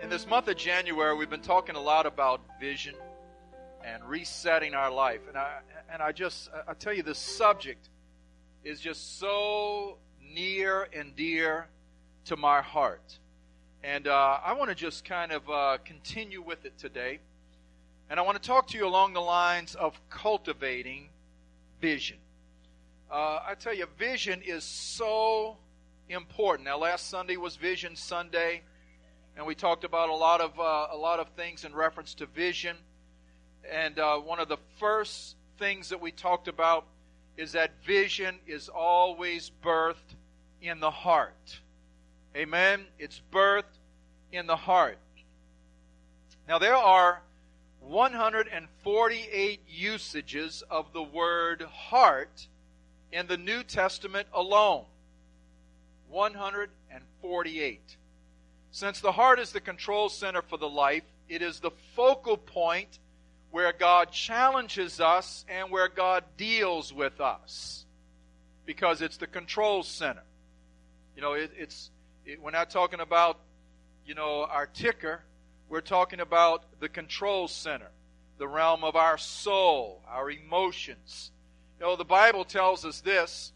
In this month of January, we've been talking a lot about vision and resetting our life. And I tell you, this subject is just so near and dear to my heart. And I want to just kind of continue with it today. And I want to talk to you along the lines of cultivating vision. I tell you, vision is so important. Now, last Sunday was Vision Sunday, and we talked about a lot of things in reference to vision. And one of the first things that we talked about is that vision is always birthed in the heart. Amen? It's birthed in the heart. Now, there are 148 usages of the word heart in the New Testament alone. 148. Since the heart is the control center for the life, it is the focal point where God challenges us and where God deals with us, because it's the control center. You know, we're not talking about, our ticker. We're talking about the control center, the realm of our soul, our emotions. The Bible tells us this.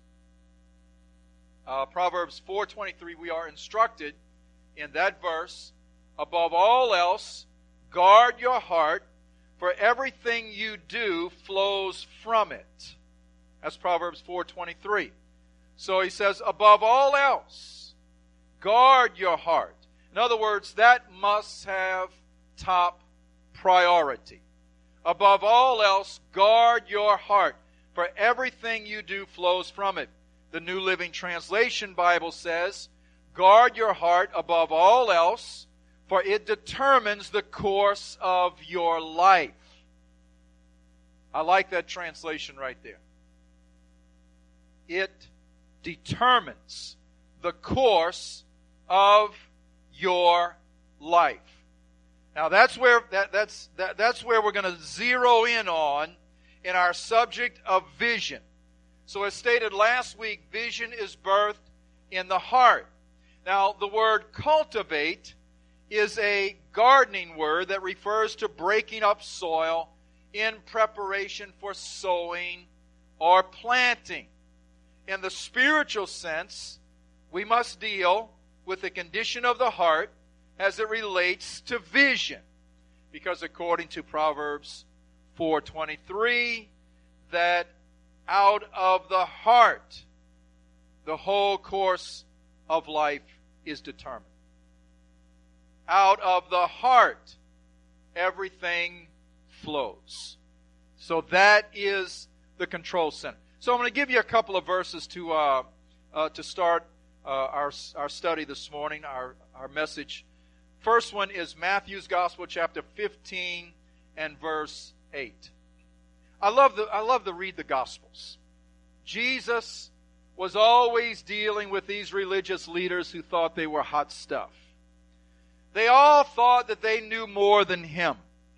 Proverbs 4:23, we are instructed in that verse, above all else, guard your heart, for everything you do flows from it. That's Proverbs 4:23. So he says, above all else, guard your heart. In other words, that must have top priority. Above all else, guard your heart, for everything you do flows from it. The New Living Translation Bible says, guard your heart above all else, for it determines the course of your life. I like that translation right there. It determines the course of your life. Now that's where that's where we're going to zero in on in our subject of vision. So as stated last week, vision is birthed in the heart. Now the word cultivate is a gardening word that refers to breaking up soil in preparation for sowing or planting. In the spiritual sense, we must deal with the condition of the heart as it relates to vision. Because according to Proverbs 4:23, that out of the heart, the whole course of life is determined. Out of the heart, everything flows. So that is the control center. So I'm going to give you a couple of verses to start our study this morning, our message. First one is Matthew's Gospel, chapter 15 and verse 8. I love to read the Gospels. Jesus was always dealing with these religious leaders who thought they were hot stuff. They all thought that they knew more than Him.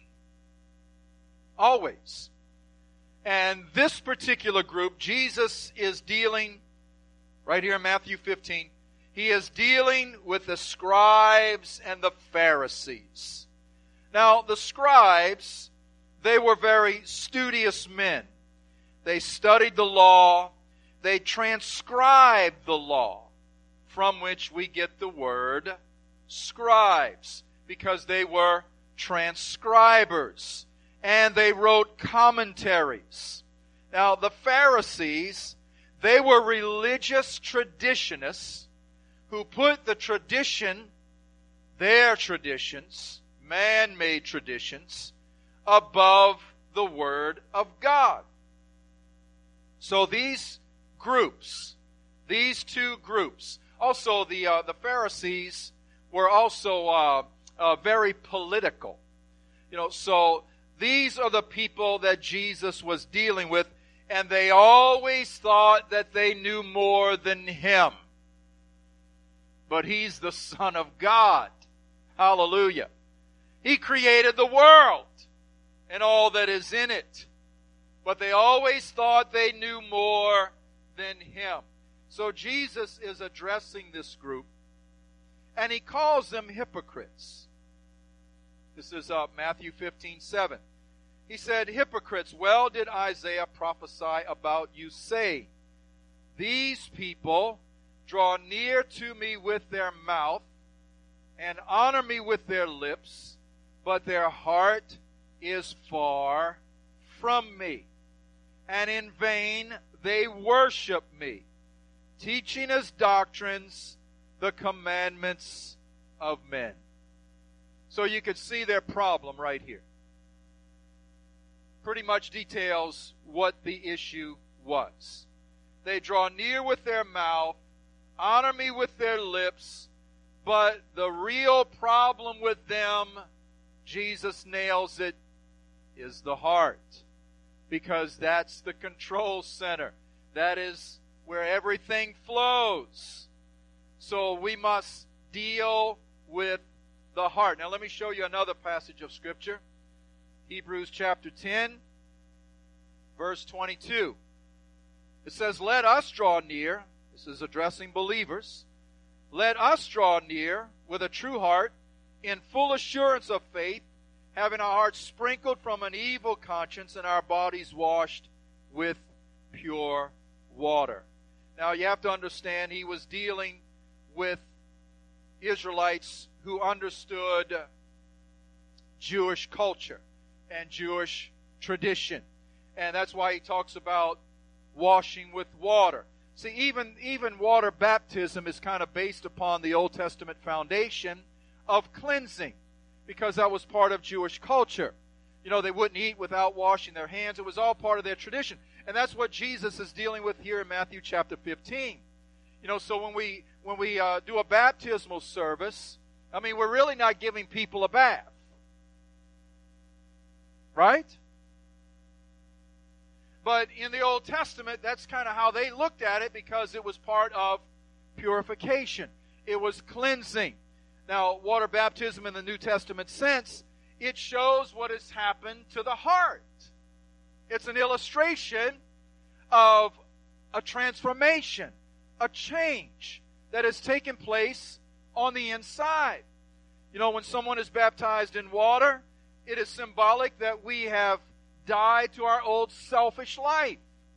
Always. And this particular group, Jesus is dealing, right here in Matthew 15, He is dealing with the scribes and the Pharisees. Now, the scribes, they were very studious men. They studied the law. They transcribed the law, from which we get the word scribes, because they were transcribers. And they wrote commentaries. Now, the Pharisees, they were religious traditionists who put the tradition, their traditions, man-made traditions, above the Word of God. So these groups, these two groups, also the Pharisees were also very political. So these are the people that Jesus was dealing with, and they always thought that they knew more than Him. But He's the Son of God. Hallelujah. He created the world and all that is in it. But they always thought they knew more than Him. So Jesus is addressing this group, and He calls them hypocrites. This is Matthew 15:7. He said, "Hypocrites, well did Isaiah prophesy about you, saying, these people draw near to me with their mouth and honor me with their lips, but their heart is far from me. And in vain they worship me, teaching as doctrines the commandments of men." So you could see their problem right here. Pretty much details what the issue was. They draw near with their mouth, honor me with their lips, but the real problem with them, Jesus nails it, is the heart. Because that's the control center. That is where everything flows. So we must deal with the heart. Now let me show you another passage of Scripture. Hebrews chapter 10, verse 22. It says, "Let us draw near," this is addressing believers, "let us draw near with a true heart, in full assurance of faith, having our hearts sprinkled from an evil conscience and our bodies washed with pure water." Now you have to understand, he was dealing with Israelites who understood Jewish culture and Jewish tradition. And that's why he talks about washing with water. See, even water baptism is kind of based upon the Old Testament foundation of cleansing, because that was part of Jewish culture. You know, they wouldn't eat without washing their hands. It was all part of their tradition. And that's what Jesus is dealing with here in Matthew chapter 15. You know, so when we do a baptismal service, I mean, we're really not giving people a bath. Right? But in the Old Testament, that's kind of how they looked at it, because it was part of purification. It was cleansing. Now, water baptism in the New Testament sense, it shows what has happened to the heart. It's an illustration of a transformation, a change that has taken place on the inside. You know, when someone is baptized in water, it is symbolic that we have died to our old selfish life.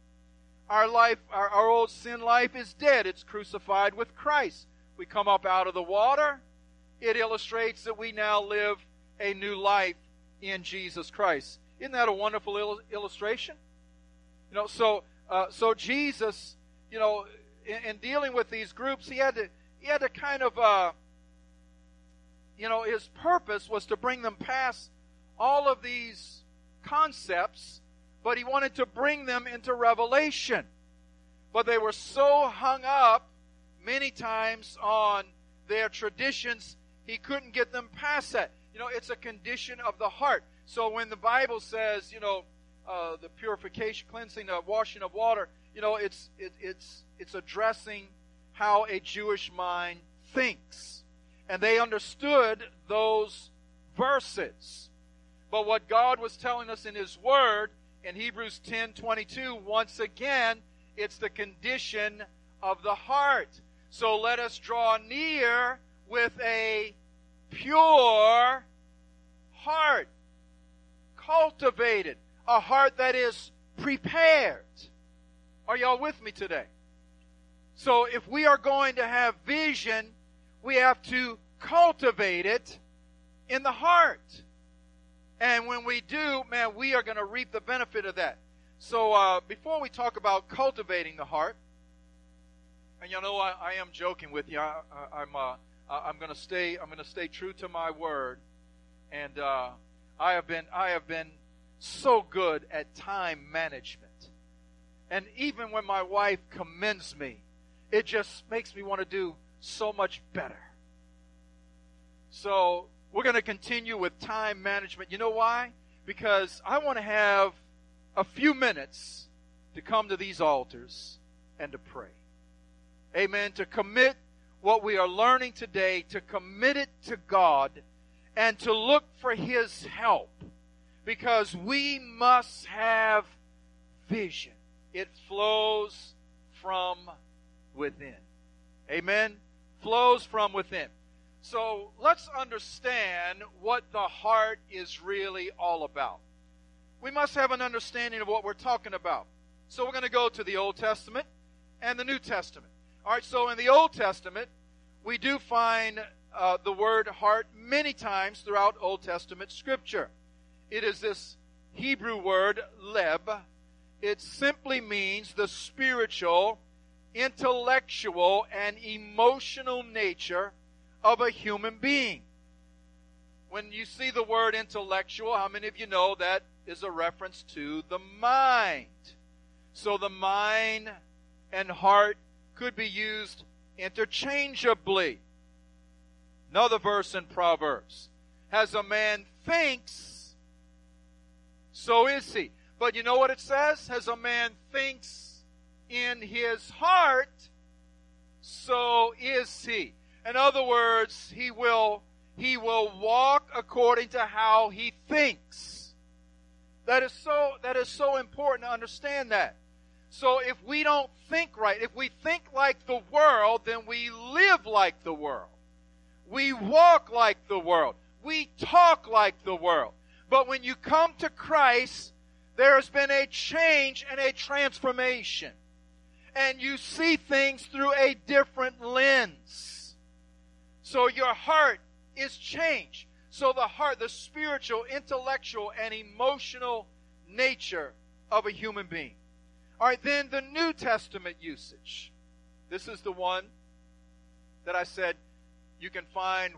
Our old sin life is dead. It's crucified with Christ. We come up out of the water. It illustrates that we now live a new life in Jesus Christ. Isn't that a wonderful illustration? You know, so Jesus, you know, in dealing with these groups, he had to kind of, you know, his purpose was to bring them past all of these concepts, but he wanted to bring them into revelation. But they were so hung up many times on their traditions, he couldn't get them past that. You know, it's a condition of the heart. So when the Bible says, you know, the purification, cleansing, the washing of water, you know, it's addressing how a Jewish mind thinks. And they understood those verses. But what God was telling us in His Word, in Hebrews 10:22, once again, it's the condition of the heart. So let us draw near with a pure heart, cultivated, a heart that is prepared. Are y'all with me today? So if we are going to have vision, we have to cultivate it in the heart. And when we do, man, we are going to reap the benefit of that. So before we talk about cultivating the heart, and you know, I am joking with you. I'm going to stay true to my word, and I have been so good at time management. And even when my wife commends me, it just makes me want to do so much better. So we're going to continue with time management. You know why? Because I want to have a few minutes to come to these altars and to pray. Amen. To commit what we are learning today, to commit it to God, and to look for His help. Because we must have vision. It flows from within. Amen? Flows from within. So let's understand what the heart is really all about. We must have an understanding of what we're talking about. So we're going to go to the Old Testament and the New Testament. All right, so in the Old Testament, we do find the word heart many times throughout Old Testament Scripture. It is this Hebrew word, leb. It simply means the spiritual, intellectual, and emotional nature of a human being. When you see the word intellectual, how many of you know that is a reference to the mind? So the mind and heart could be used interchangeably. Another verse in Proverbs. As a man thinks, so is he. But you know what it says? As a man thinks in his heart, so is he. In other words, he will walk according to how he thinks. That is so important to understand that. So if we don't think right, if we think like the world, then we live like the world. We walk like the world. We talk like the world. But when you come to Christ, there has been a change and a transformation. And you see things through a different lens. So your heart is changed. So the heart, the spiritual, intellectual, and emotional nature of a human being. All right, then the New Testament usage. This is the one that I said you can find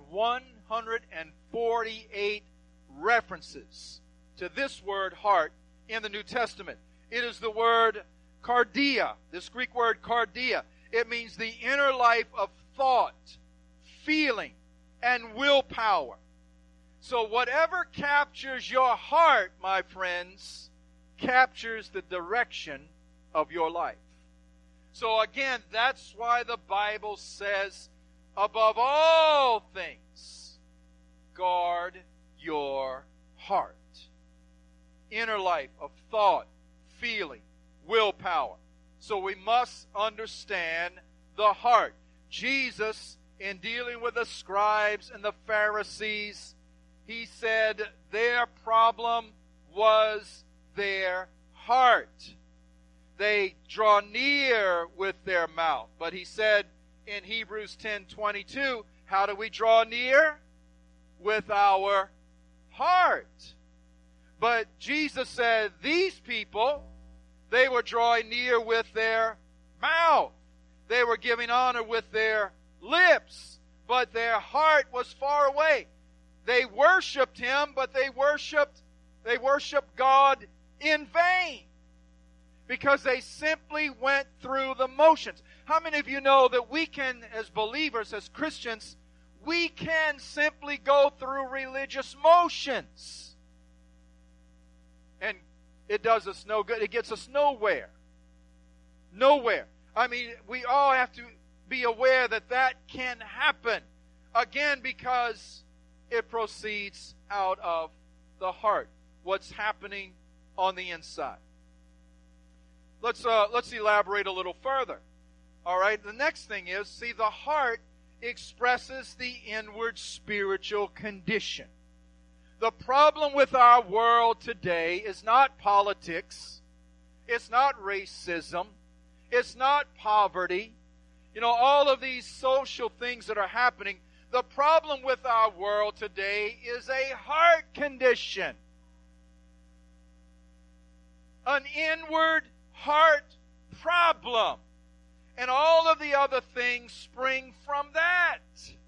148 references to this word heart in the New Testament. It is the word cardia, this Greek word cardia. It means the inner life of thought, feeling, and willpower. So whatever captures your heart, my friends, captures the direction of your life. So again, that's why the Bible says, above all things, guard your heart. Inner life of thought, feeling, willpower. So we must understand the heart. Jesus, in dealing with the scribes and the Pharisees, he said their problem was their heart. They draw near with their mouth. But he said in Hebrews 10:22, how do we draw near? With our heart. But Jesus said these people, they were drawing near with their mouth. They were giving honor with their lips, but their heart was far away. They worshiped him, but they worshiped God in vain, because they simply went through the motions. How many of you know that we can, as believers, as Christians, we can simply go through religious motions? And it does us no good. It gets us nowhere. Nowhere. I mean, we all have to be aware that that can happen. Again, because it proceeds out of the heart. What's happening on the inside. Let's elaborate a little further. All right, the next thing is, see, the heart expresses the inward spiritual condition. The problem with our world today is not politics. It's not racism. It's not poverty. You know, all of these social things that are happening. The problem with our world today is a heart condition. An inward heart problem. And all of the other things spring from that.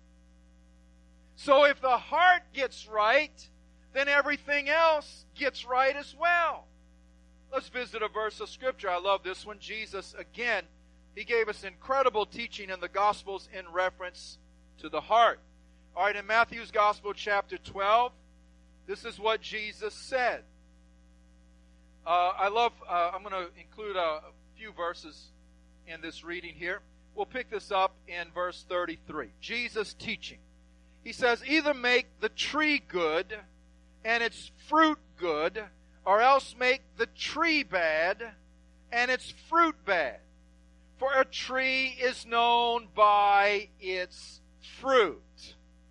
So if the heart gets right, then everything else gets right as well. Let's visit a verse of Scripture. I love this one. Jesus, again, he gave us incredible teaching in the Gospels in reference to the heart. All right, in Matthew's Gospel, chapter 12, this is what Jesus said. I'm going to include a few verses in this reading here. We'll pick this up in verse 33. Jesus teaching. He says, either make the tree good and its fruit good, or else make the tree bad and its fruit bad. For a tree is known by its fruit.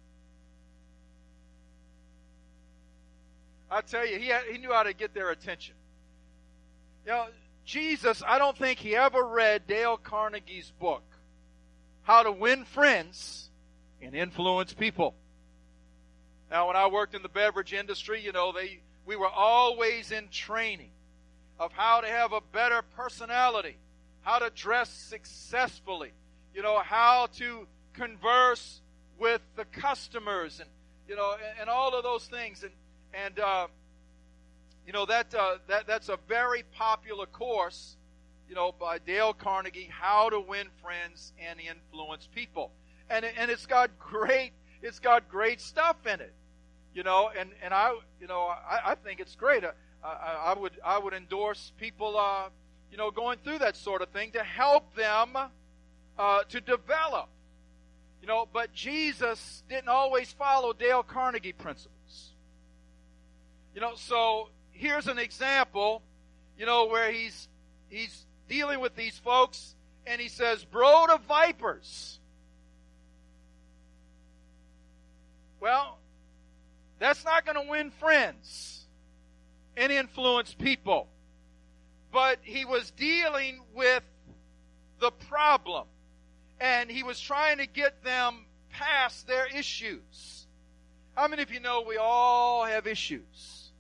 I tell you, he knew how to get their attention. You know, Jesus, I don't think he ever read Dale Carnegie's book, How to Win Friends and Influence People. Now, when I worked in the beverage industry, you know, we were always in training of how to have a better personality, how to dress successfully, you know, how to converse with the customers, and you know, and all of those things, and you know, that's a very popular course, you know, by Dale Carnegie, How to Win Friends and Influence People, and it's got great stuff in it, you know, and I think it's great. I would endorse people, you know, going through that sort of thing to help them to develop. You know, but Jesus didn't always follow Dale Carnegie principles. You know, so here's an example, you know, where he's dealing with these folks, and he says, brood of vipers. Well, that's not going to win friends and influence people. But he was dealing with the problem, and he was trying to get them past their issues. How many of you know we all have issues?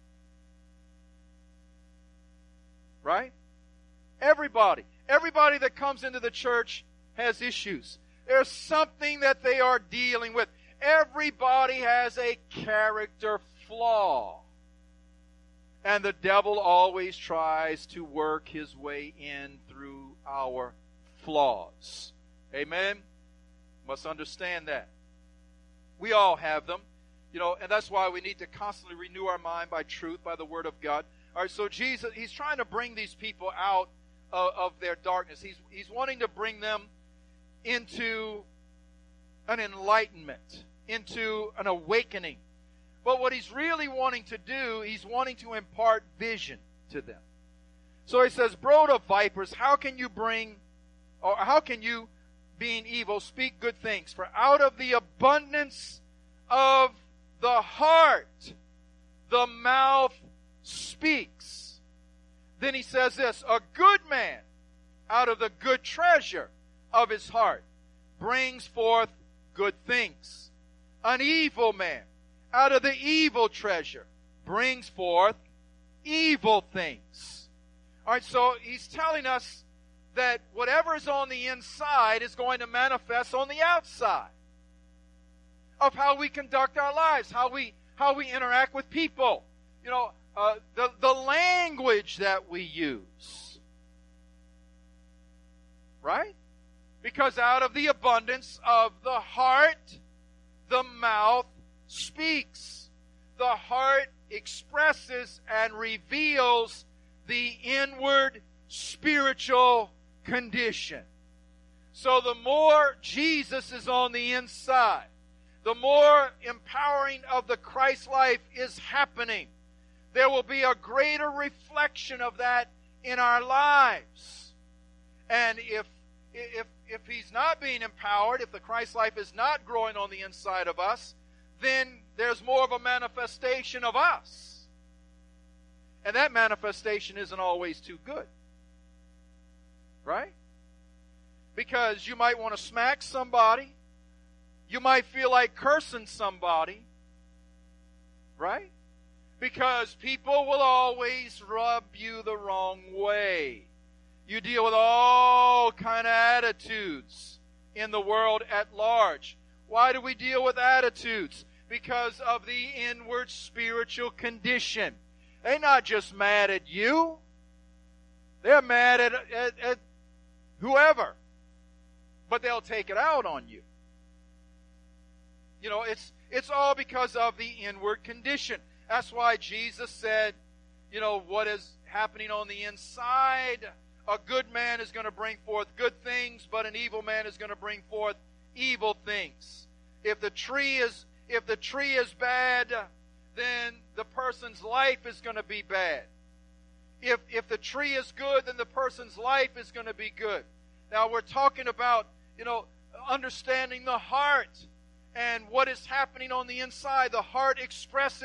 Right? Everybody that comes into the church has issues. There's something that they are dealing with. Everybody has a character flaw. And the devil always tries to work his way in through our flaws. Amen? Must understand that. We all have them. You know, and that's why we need to constantly renew our mind by truth, by the Word of God. All right, so Jesus, he's trying to bring these people out of their darkness. He's wanting to bring them into an enlightenment, into an awakening. But what he's really wanting to do, he's wanting to impart vision to them. So he says, brood of vipers, how can you, being evil, speak good things? For out of the abundance of the heart, the mouth speaks. Then he says this, a good man out of the good treasure of his heart brings forth good things. An evil man out of the evil treasure brings forth evil things. All right, so he's telling us that whatever is on the inside is going to manifest on the outside of how we conduct our lives, how we interact with people. You know, the language that we use. Right? Because out of the abundance of the heart, the mouth speaks. The heart expresses and reveals the inward spiritual condition. So the more Jesus is on the inside, the more empowering of the Christ life is happening. There will be a greater reflection of that in our lives. And if he's not being empowered, if the Christ life is not growing on the inside of us, then there's more of a manifestation of us. And that manifestation isn't always too good. Right? Because you might want to smack somebody. You might feel like cursing somebody. Right? Because people will always rub you the wrong way. You deal with all kind of attitudes in the world at large. Why do we deal with attitudes? Because of the inward spiritual condition. They're not just mad at you. They're mad at whoever. But they'll take it out on you. You know, it's all because of the inward condition. That's why Jesus said, you know, what is happening on the inside, a good man is going to bring forth good things, but an evil man is going to bring forth evil things. If the tree is bad, then the person's life is going to be bad. If the tree is good, then the person's life is going to be good. Now we're talking about, you know, understanding the heart and what is happening on the inside. The heart expresses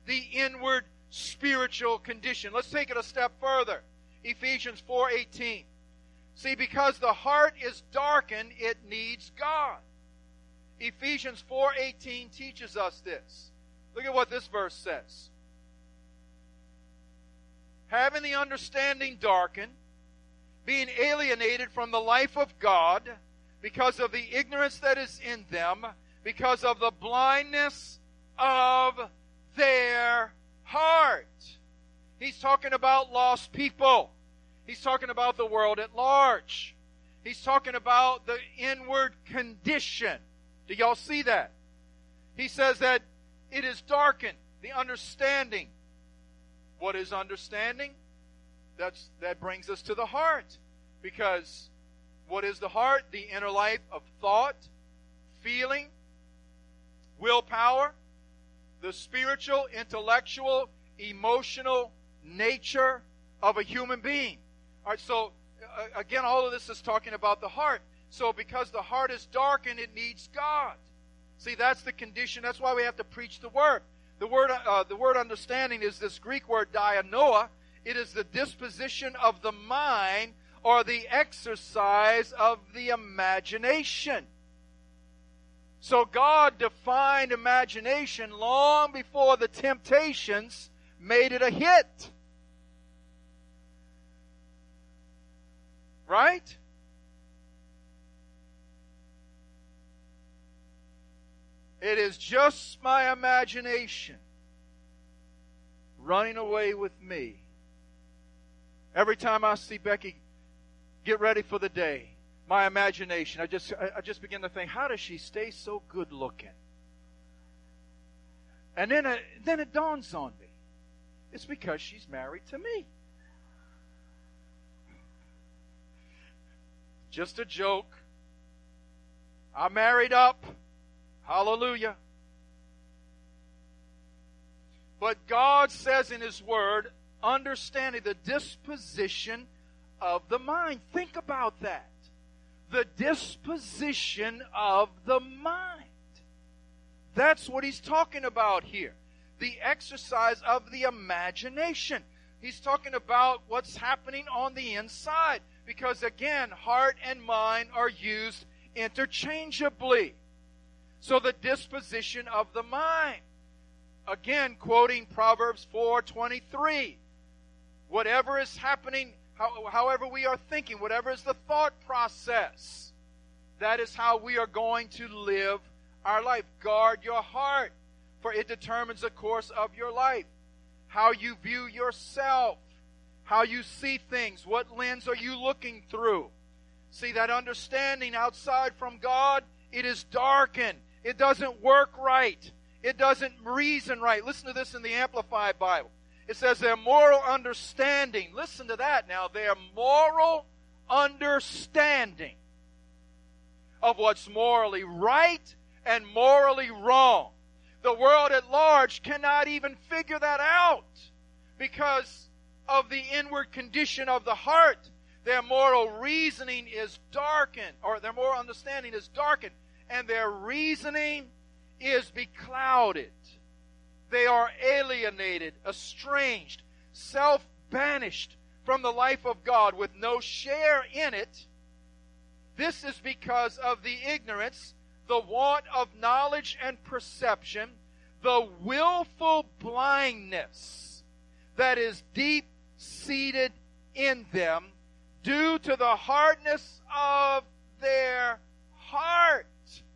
the inward spiritual condition. Let's take it a step further. Ephesians 4:18. See, because the heart is darkened, it needs God. Ephesians 4:18 teaches us this. Look at what this verse says. Having the understanding darkened, being alienated from the life of God because of the ignorance that is in them, because of the blindness of their heart. He's talking about lost people. He's talking about the world at large. He's talking about the inward condition. Do y'all see that? He says that it is darkened, the understanding. What is understanding? That brings us to the heart. Because what is the heart? The inner life of thought, feeling, willpower, the spiritual, intellectual, emotional nature of a human being. All right, so again, all of this is talking about the heart. So because the heart is darkened, it needs God. See, that's the condition. That's why we have to preach the word. The word understanding is this Greek word dianoia. It is the disposition of the mind or the exercise of the imagination. So God defined imagination long before the temptations made it a hit. Right? It is just my imagination running away with me. Every time I see Becky get ready for the day, my imagination, I just begin to think, how does she stay so good looking? And then it dawns on me. It's because she's married to me. Just a joke. I married up. Hallelujah. But God says in His Word, understanding the disposition of the mind. Think about that. The disposition of the mind. That's what He's talking about here. The exercise of the imagination. He's talking about what's happening on the inside. Because again, heart and mind are used interchangeably. So the disposition of the mind. Again, quoting Proverbs 4:23. Whatever is happening, however we are thinking, whatever is the thought process, that is how we are going to live our life. Guard your heart, for it determines the course of your life. How you view yourself, how you see things, what lens are you looking through. See, that understanding outside from God, it is darkened. It doesn't work right. It doesn't reason right. Listen to this in the Amplified Bible. It says their moral understanding. Listen to that now. Their moral understanding of what's morally right and morally wrong. The world at large cannot even figure that out because of the inward condition of the heart. Their moral reasoning is darkened, or their moral understanding is darkened, and their reasoning is beclouded. They are alienated, estranged, self-banished from the life of God with no share in it. This is because of the ignorance, the want of knowledge and perception, the willful blindness that is deep-seated in them due to the hardness of their heart,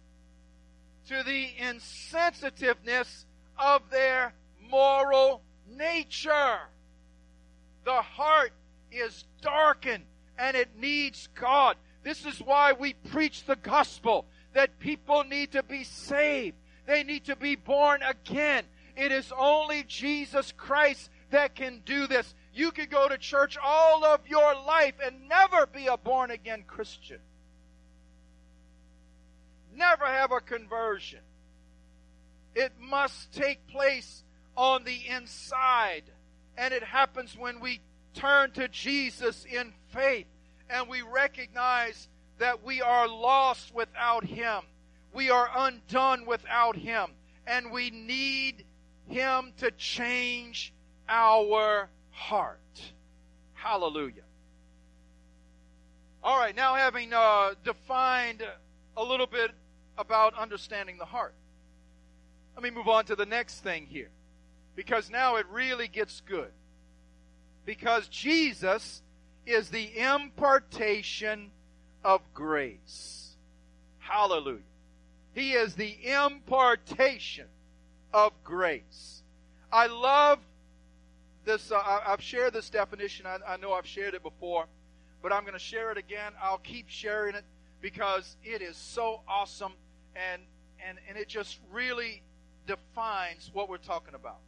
to the insensitiveness of their moral nature. The heart is darkened and it needs God. This is why we preach the gospel, that people need to be saved. They need to be born again. It is only Jesus Christ that can do this. You could go to church all of your life and never be a born-again Christian. Never have a conversion. It must take place on the inside. And it happens when we turn to Jesus in faith and we recognize that we are lost without Him. We are undone without Him. And we need Him to change our heart. Hallelujah. All right, now having defined a little bit about understanding the heart, let me move on to the next thing here, because now it really gets good. Because Jesus is the impartation of grace. Hallelujah. He is the impartation of grace. I love this. I've shared this definition. I know I've shared it before, but I'm going to share it again. I'll keep sharing it because it is so awesome, and it just really defines what we're talking about.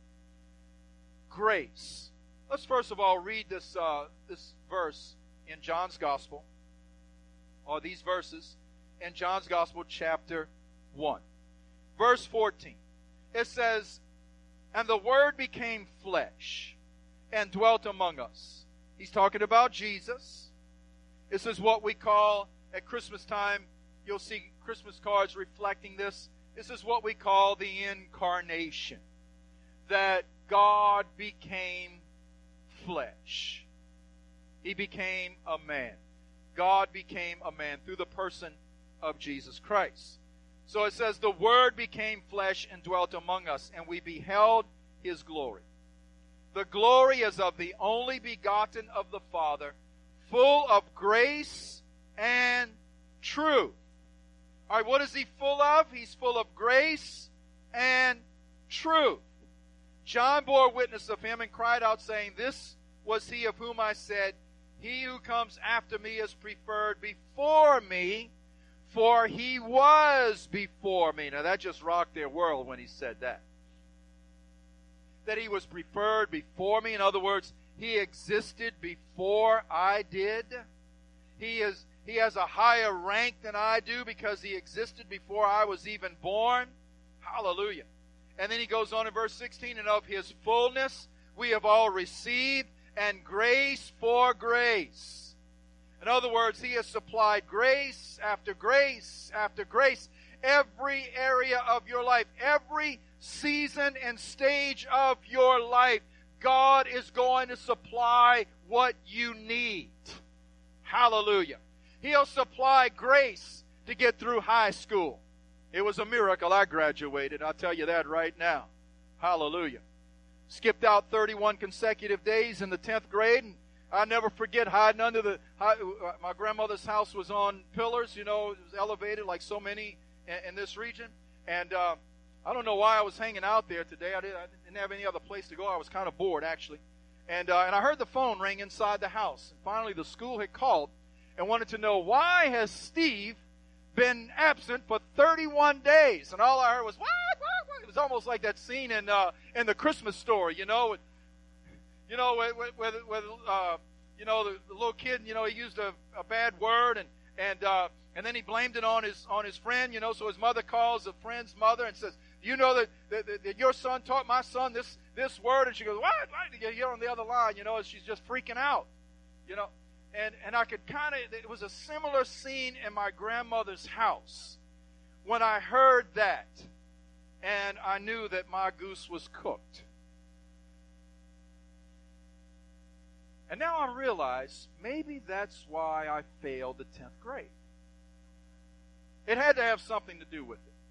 Grace. Let's first of all read this verse in John's Gospel, or these verses in John's Gospel, chapter 1. Verse 14. It says, "And the Word became flesh and dwelt among us." He's talking about Jesus. This is what we call, at Christmas time, you'll see Christmas cards reflecting this. This is what we call the incarnation. That God became flesh. He became a man. God became a man through the person of Jesus Christ. So it says, "The Word became flesh and dwelt among us, and we beheld His glory. The glory is of the only begotten of the Father, full of grace and truth." All right, what is He full of? He's full of grace and truth. John bore witness of Him and cried out, saying, "This was He of whom I said, He who comes after me is preferred before me, for He was before me." Now that just rocked their world when He said that. That He was preferred before me. In other words, He existed before I did. He has a higher rank than I do because He existed before I was even born. Hallelujah. And then he goes on in verse 16, "And of His fullness we have all received, and grace for grace." In other words, He has supplied grace after grace after grace. Every area of your life, every season and stage of your life, God is going to supply what you need. Hallelujah. He'll supply grace to get through high school. It was a miracle I graduated, I'll tell you that right now. Hallelujah. Skipped out 31 consecutive days in the 10th grade, and I'll never forget hiding under my grandmother's house was on pillars, it was elevated like so many in this region. And I don't know why I was hanging out there today. I didn't have any other place to go. I was kind of bored, actually. And I heard the phone ring inside the house. And finally, the school had called and wanted to know, why has Steve been absent for 31 days? And all I heard was, what? It was almost like that scene in the Christmas Story, where the little kid, he used a bad word, and then he blamed it on his friend, so his mother calls a friend's mother and says, "You know that your son taught my son this word," and she goes, "What?" You hear on the other line, and she's just freaking out, And I could it was a similar scene in my grandmother's house when I heard that, and I knew that my goose was cooked. And now I realize maybe that's why I failed the 10th grade. It had to have something to do with it.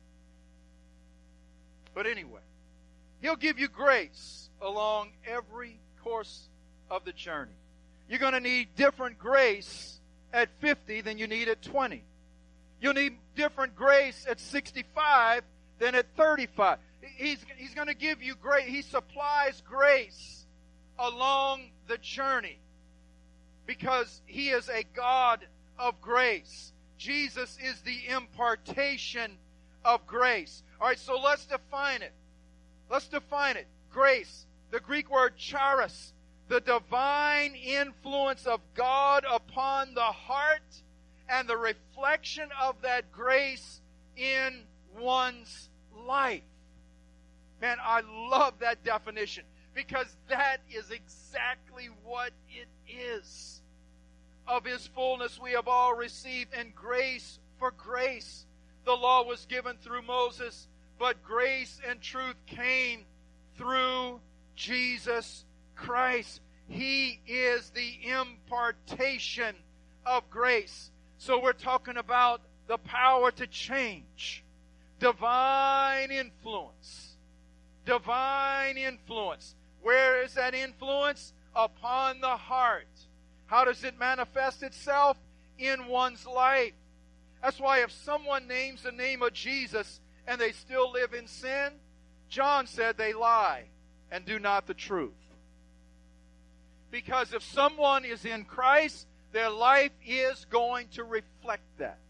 But anyway, He'll give you grace along every course of the journey. You're going to need different grace at 50 than you need at 20. You'll need different grace at 65 than at 35. He's going to give you grace. He supplies grace along the journey because He is a God of grace. Jesus is the impartation of grace. All right, so let's define it. Grace, the Greek word charis, the divine influence of God upon the heart and the reflection of that grace in one's life. Man, I love that definition because that is exactly what it is. Of His fullness we have all received, and grace for grace. The law was given through Moses, but grace and truth came through Jesus Christ. He is the impartation of grace. So we're talking about the power to change. Divine influence. Divine influence. Where is that influence? Upon the heart. How does it manifest itself? In one's life. That's why if someone names the name of Jesus and they still live in sin, John said they lie and do not the truth. Because if someone is in Christ, their life is going to reflect that.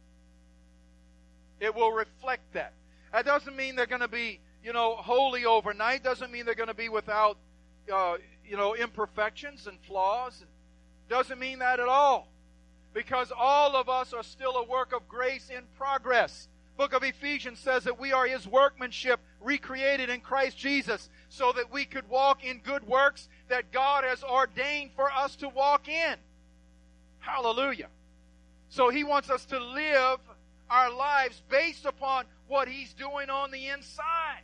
It will reflect that. That doesn't mean they're going to be, holy overnight. Doesn't mean they're going to be without, imperfections and flaws. Doesn't mean that at all. Because all of us are still a work of grace in progress. Book of Ephesians says that we are His workmanship, recreated in Christ Jesus, so that we could walk in good works that God has ordained for us to walk in. Hallelujah. So He wants us to live our lives based upon what He's doing on the inside.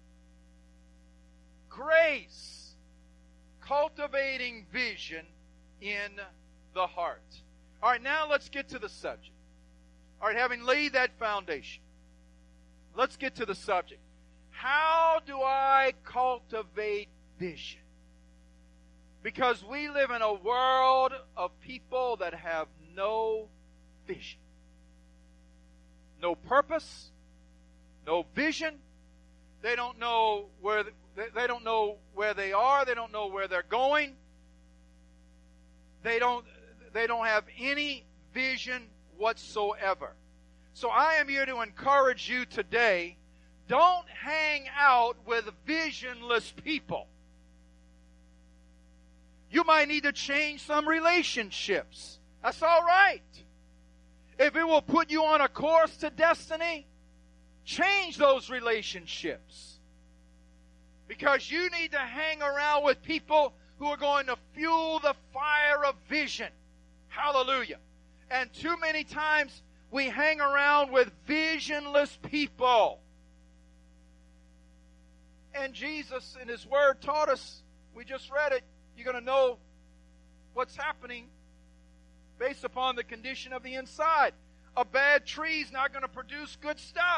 Grace. Cultivating vision in the heart. All right, now let's get to the subject. All right, having laid that foundation, let's get to the subject. How do I cultivate vision? Because we live in a world of people that have no vision. No purpose, no vision. They don't know where they don't know where they are. They don't know where they're going. They don't have any vision whatsoever. So I am here to encourage you today, don't hang out with visionless people. You might need to change some relationships. That's all right. If it will put you on a course to destiny, change those relationships. Because you need to hang around with people who are going to fuel the fire of vision. Hallelujah. And too many times we hang around with visionless people. And Jesus in His Word taught us, we just read it, you're going to know what's happening based upon the condition of the inside. A bad tree is not going to produce good stuff.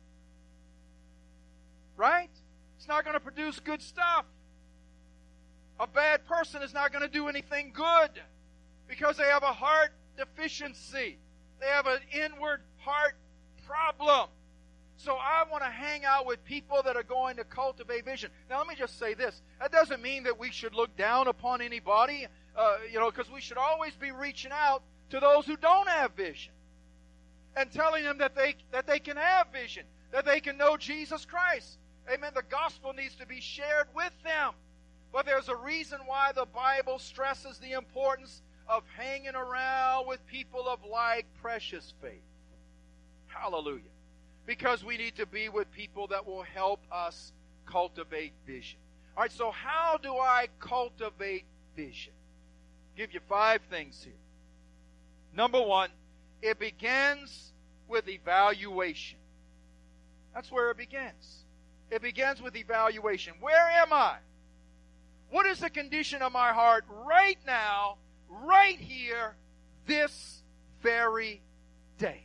Right? It's not going to produce good stuff. A bad person is not going to do anything good because they have a heart deficiency. They have an inward heart problem. So I want to hang out with people that are going to cultivate vision. Now let me just say this. That doesn't mean that we should look down upon anybody, because we should always be reaching out to those who don't have vision and telling them that they can have vision, that they can know Jesus Christ. Amen. The gospel needs to be shared with them. But there's a reason why the Bible stresses the importance of hanging around with people of like precious faith. Hallelujah. Because we need to be with people that will help us cultivate vision. All right, so how do I cultivate vision? I'll give you 5 things here. Number 1, it begins with evaluation. That's where it begins. It begins with evaluation. Where am I? What is the condition of my heart right now, right here, this very day?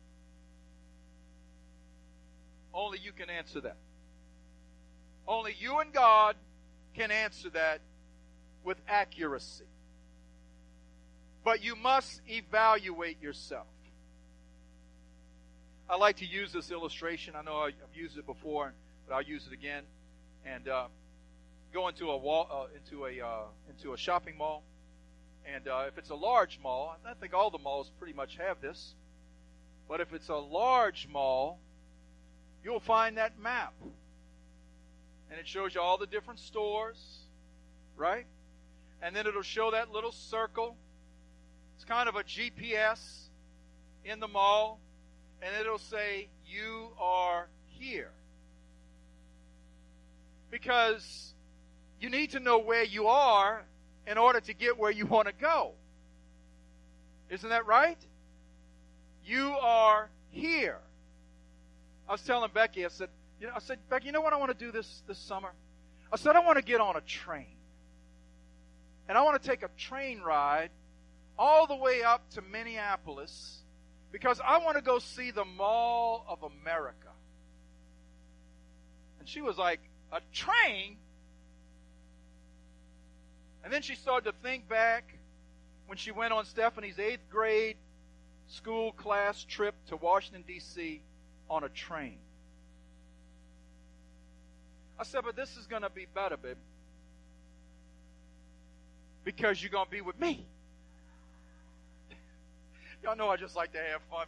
Only you can answer that. Only you and God can answer that with accuracy. But you must evaluate yourself. I like to use this illustration. I know I've used it before, but I'll use it again. And go into a shopping mall, and if it's a large mall, I think all the malls pretty much have this. But if it's a large mall, you'll find that map. And it shows you all the different stores, right? And then it'll show that little circle. It's kind of a GPS in the mall. And it'll say, you are here. Because you need to know where you are in order to get where you want to go. Isn't that right? You are here. I was telling Becky, I said, Becky, you know what I want to do this summer? I said, I want to get on a train. And I want to take a train ride all the way up to Minneapolis because I want to go see the Mall of America. And she was like, a train? And then she started to think back when she went on Stephanie's 8th grade school class trip to Washington, D.C. on a train. I said, but this is going to be better, babe. Because you're going to be with me. Y'all know I just like to have fun,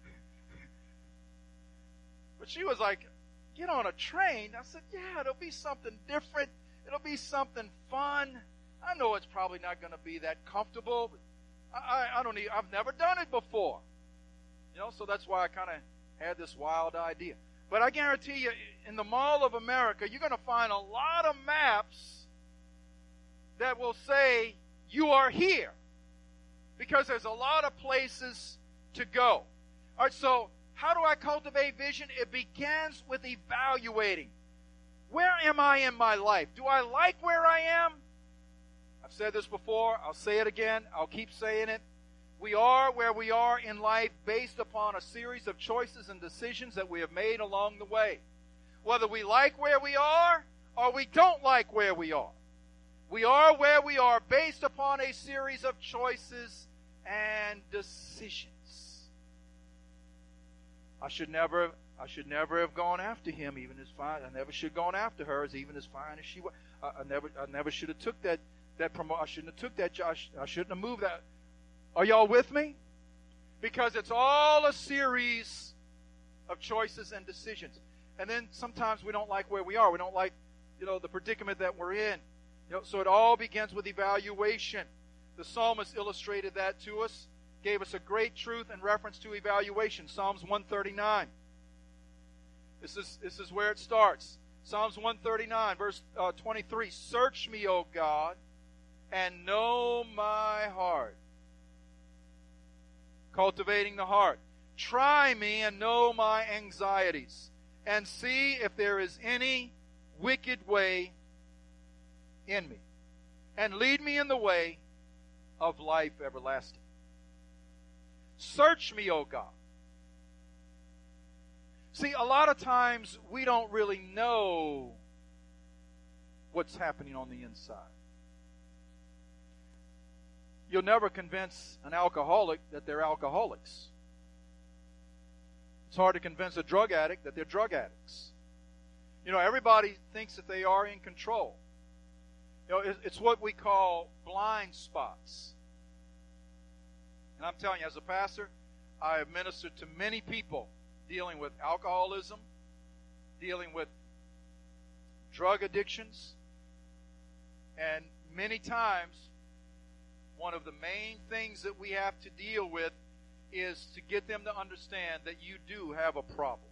but she was like, get on a train. I said, yeah, it'll be something different. It'll be something fun. I know it's probably not going to be that comfortable, but I've never done it before. So that's why I kind of had this wild idea. But I guarantee you, in the Mall of America, you're going to find a lot of maps that will say you are here. Because there's a lot of places to go. All right, so how do I cultivate vision? It begins with evaluating. Where am I in my life? Do I like where I am? I've said this before. I'll say it again. I'll keep saying it. We are where we are in life based upon a series of choices and decisions that we have made along the way. Whether we like where we are or we don't like where we are. We are where we are based upon a series of choices and decisions. I should never have gone after him, even as fine. I never should have gone after her, even as fine as she was. I never should have took that promotion. I shouldn't have took that job. I shouldn't have moved that. Are y'all with me? Because it's all a series of choices and decisions. And then sometimes we don't like where we are. We don't like, the predicament that we're in. So it all begins with evaluation. The psalmist illustrated that to us, gave us a great truth in reference to evaluation. Psalms 139. This is where it starts. Psalms 139, verse 23. Search me, O God, and know my heart. Cultivating the heart. Try me and know my anxieties, and see if there is any wicked way in me, and lead me in the way of life everlasting. Search me, O God. See, a lot of times we don't really know what's happening on the inside. You'll never convince an alcoholic that they're alcoholics. It's hard to convince a drug addict that they're drug addicts. Everybody thinks that they are in control. It's what we call blind spots. And I'm telling you, as a pastor, I have ministered to many people dealing with alcoholism, dealing with drug addictions, and many times one of the main things that we have to deal with is to get them to understand that you do have a problem.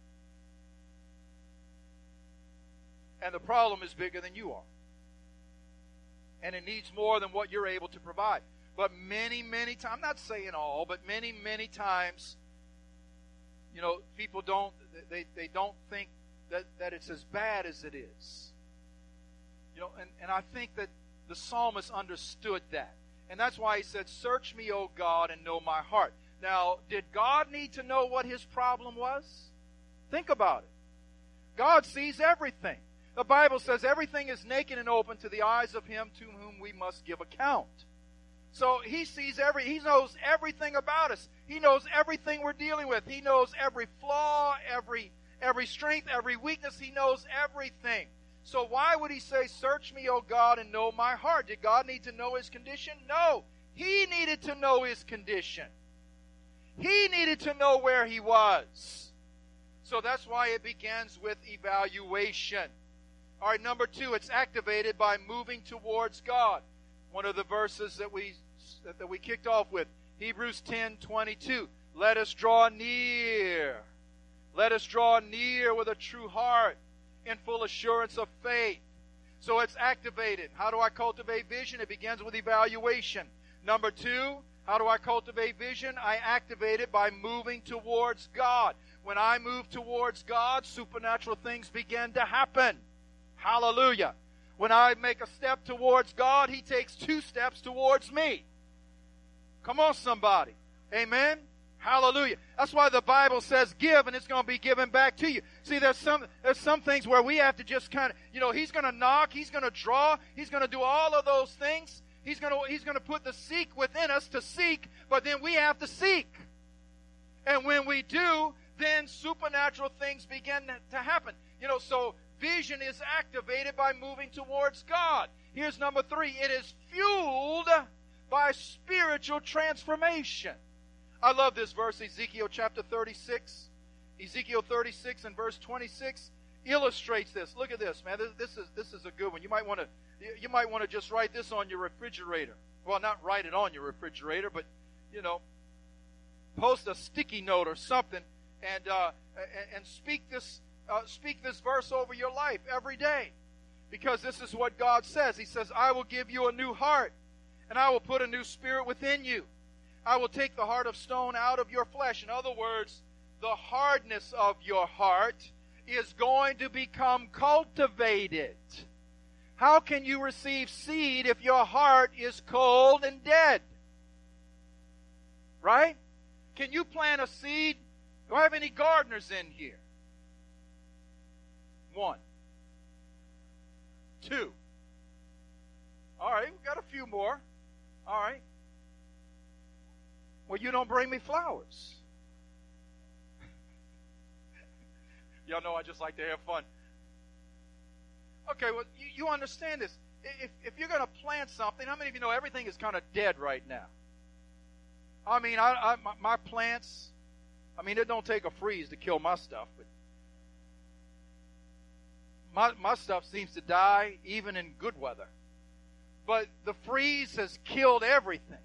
And the problem is bigger than you are. And it needs more than what you're able to provide. But many, many times, I'm not saying all, but many, many times, people don't think that it's as bad as it is. And I think that the psalmist understood that. And that's why he said, search me, O God, and know my heart. Now, did God need to know what his problem was? Think about it. God sees everything. The Bible says everything is naked and open to the eyes of him to whom we must give account. So he sees he knows everything about us. He knows everything we're dealing with. He knows every flaw, every strength, every weakness. He knows everything. So why would he say, search me, O God, and know my heart? Did God need to know his condition? No. He needed to know his condition. He needed to know where he was. So that's why it begins with evaluation. All right, number 2, it's activated by moving towards God. One of the verses that we kicked off with, Hebrews 10:22. Let us draw near. Let us draw near with a true heart in full assurance of faith. So it's activated. How do I cultivate vision? It begins with evaluation. Number 2, how do I cultivate vision? I activate it by moving towards God. When I move towards God, supernatural things begin to happen. Hallelujah. When I make a step towards God, He takes 2 steps towards me. Come on, somebody. Amen. Hallelujah. That's why the Bible says give, and it's going to be given back to you. See, there's some things where we have to just kind of, He's going to knock, He's going to draw, He's going to do all of those things. He's going to put the seek within us to seek, but then we have to seek. And when we do, then supernatural things begin to happen. So vision is activated by moving towards God. Here's number 3. It is fueled by spiritual transformation. I love this verse, Ezekiel chapter 36. Ezekiel 36 and verse 26 illustrates this. Look at this, man. This is a good one. You might want to just write this on your refrigerator. Well, not write it on your refrigerator, but post a sticky note or something, and speak this verse over your life every day, because this is what God says. He says, "I will give you a new heart, and I will put a new spirit within you. I will take the heart of stone out of your flesh." In other words, the hardness of your heart is going to become cultivated. How can you receive seed if your heart is cold and dead? Right? Can you plant a seed? Do I have any gardeners in here? 1. 2. All right, we've got a few more. All right. Well, you don't bring me flowers. Y'all know I just like to have fun. Okay, well, you understand this. If you're going to plant something, how many of you know everything is kind of dead right now? I mean, my plants, it don't take a freeze to kill my stuff, but my stuff seems to die even in good weather. But the freeze has killed everything.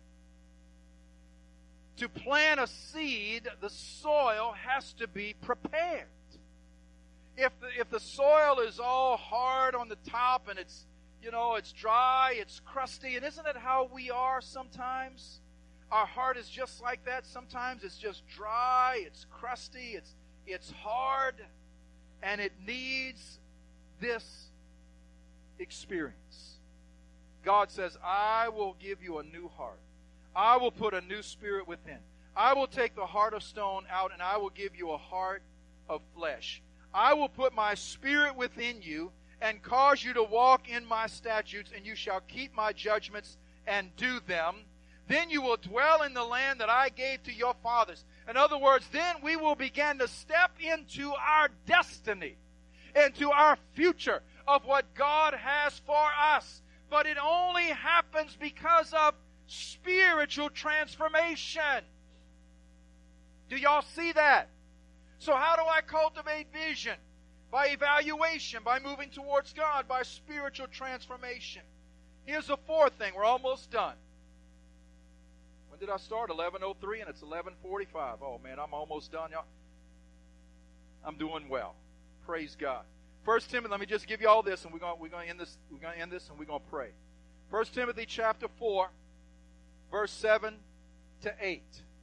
To plant a seed, the soil has to be prepared. If the soil is all hard on the top and it's dry, it's crusty, and isn't it how we are sometimes? Our heart is just like that. Sometimes it's just dry, it's crusty, it's hard, and it needs this experience. God says, "I will give you a new heart. I will put a new spirit within. I will take the heart of stone out, and I will give you a heart of flesh. I will put my spirit within you and cause you to walk in my statutes, and you shall keep my judgments and do them. Then you will dwell in the land that I gave to your fathers." In other words, then we will begin to step into our destiny, into our future of what God has for us. But it only happens because of spiritual transformation. Do y'all see that? So how do I cultivate vision? By evaluation, by moving towards God, by spiritual transformation. Here's the 4th thing. We're almost done. When did I start? 11:03, and it's 11:45. Oh man, I'm almost done, y'all. I'm doing well. Praise God. 1 Timothy, let me just give you all this, and we're going to end this. We're going to end this, and we're going to pray. 1 Timothy chapter 4, verse 7 to 8.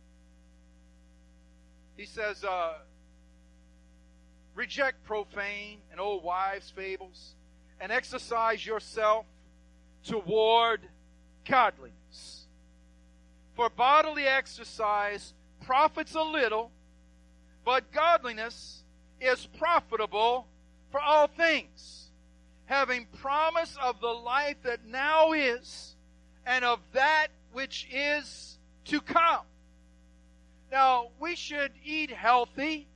He says, "Reject profane and old wives' fables, and exercise yourself toward godliness. For bodily exercise profits a little, but godliness is profitable for all things, having promise of the life that now is, and of that which is to come." Now, we should eat healthy.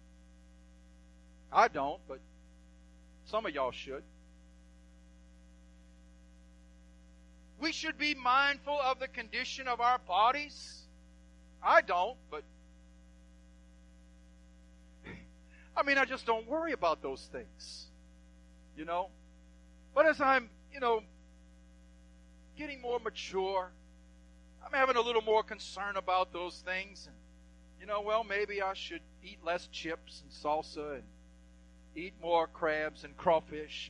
I don't, but some of y'all should. We should be mindful of the condition of our bodies. I don't, but I just don't worry about those things, But as I'm, getting more mature, I'm having a little more concern about those things. And, maybe I should eat less chips and salsa and eat more crabs and crawfish.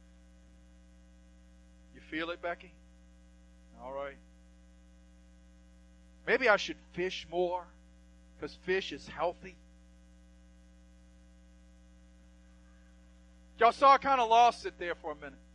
You feel it, Becky? All right. Maybe I should fish more because fish is healthy. Y'all saw I kind of lost it there for a minute.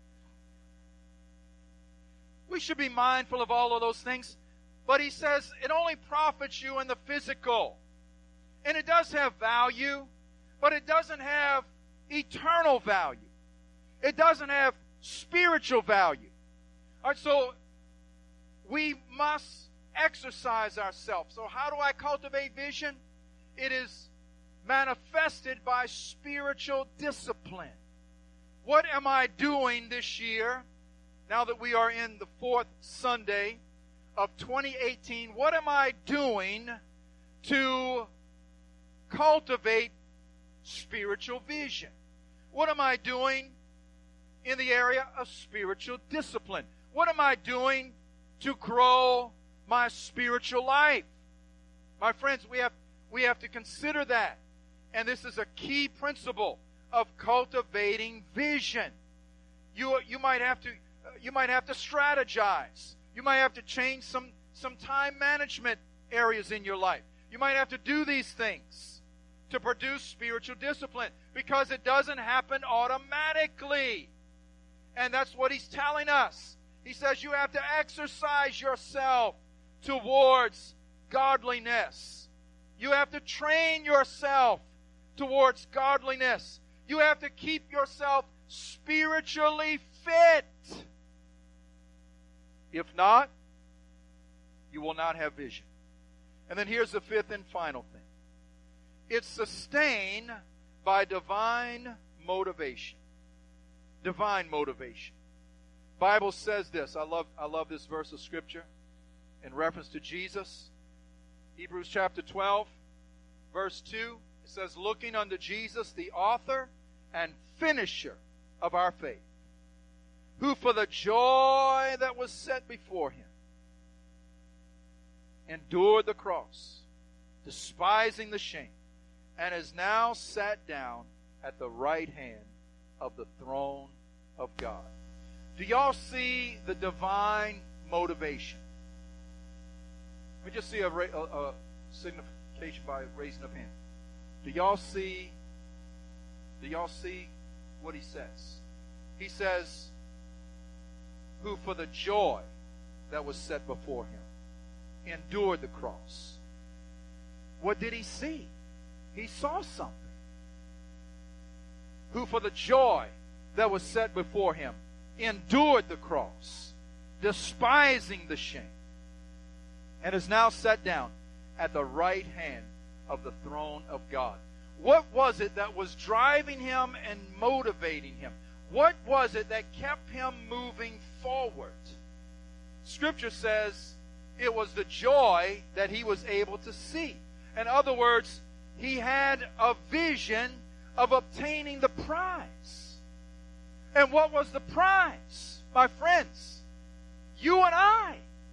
We should be mindful of all of those things. But he says it only profits you in the physical. And it does have value, but it doesn't have eternal value. It doesn't have spiritual value. All right, so we must exercise ourselves. So how do I cultivate vision? It is manifested by spiritual discipline. What am I doing this year, now that we are in the fourth Sunday of 2018? What am I doing to cultivate spiritual vision? What am I doing in the area of spiritual discipline? What am I doing to grow my spiritual life? My friends, we have to consider that. And this is a key principle of cultivating vision. You might have to strategize. You might have to change some time management areas in your life. You might have to do these things to produce spiritual discipline, because it doesn't happen automatically. And that's what he's telling us. He says you have to exercise yourself towards godliness. You have to train yourself towards godliness. You have to keep yourself spiritually fit. If not, you will not have vision. And then here's the fifth and final thing. It's sustained by divine motivation. Divine motivation. Bible says this. I love this verse of Scripture in reference to Jesus. Hebrews chapter 12, verse 2. It says, looking unto Jesus, the author and finisher of our faith, who for the joy that was set before him endured the cross, despising the shame, and is now sat down at the right hand of the throne of God. Do y'all see the divine motivation? Let me just see a signification by raising of hand. Do y'all see what he says? He says, who for the joy that was set before him endured the cross. What did he see? He saw something. Who for the joy that was set before him endured the cross, despising the shame, and is now set down at the right hand of the throne of God. What was it that was driving him and motivating him? What was it that kept him moving forward? Scripture says it was the joy that he was able to see. In other words, he had a vision of obtaining the prize. And what was the prize, my friends? You and I.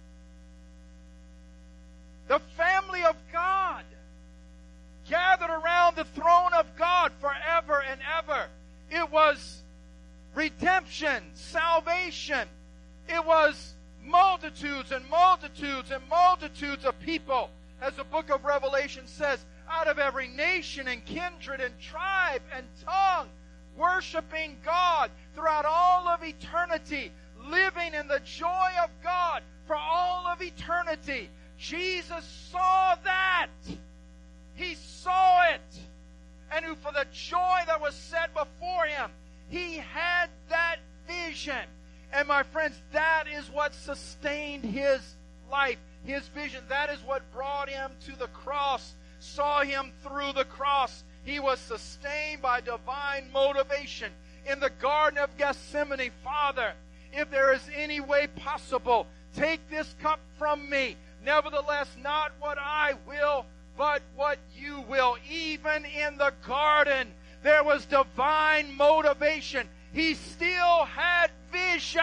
The family of God, gathered around the throne of God forever and ever. It was redemption, salvation. It was multitudes and multitudes and multitudes of people, as the book of Revelation says, out of every nation and kindred and tribe and tongue, worshiping God throughout all of eternity, living in the joy of God for all of eternity. Jesus saw that. He saw it. And who for the joy that was set before him, he had that vision. And my friends, that is what sustained his life, his vision. That is what brought him to the cross, saw him through the cross. He was sustained by divine motivation. In the Garden of Gethsemane, Father, if there is any way possible, take this cup from me. Nevertheless, not what I will, but what you will. Even in the garden, there was divine motivation. He still had vision.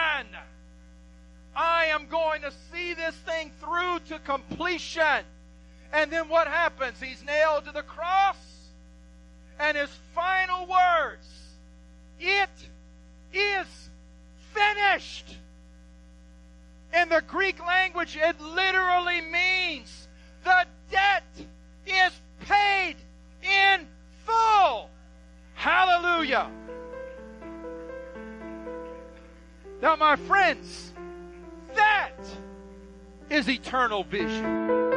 I am going to see this thing through to completion. And then what happens? He's nailed to the cross. And his final words, it is finished. In the Greek language, it literally means the debt is paid in full. Hallelujah. Now, my friends, that is eternal vision.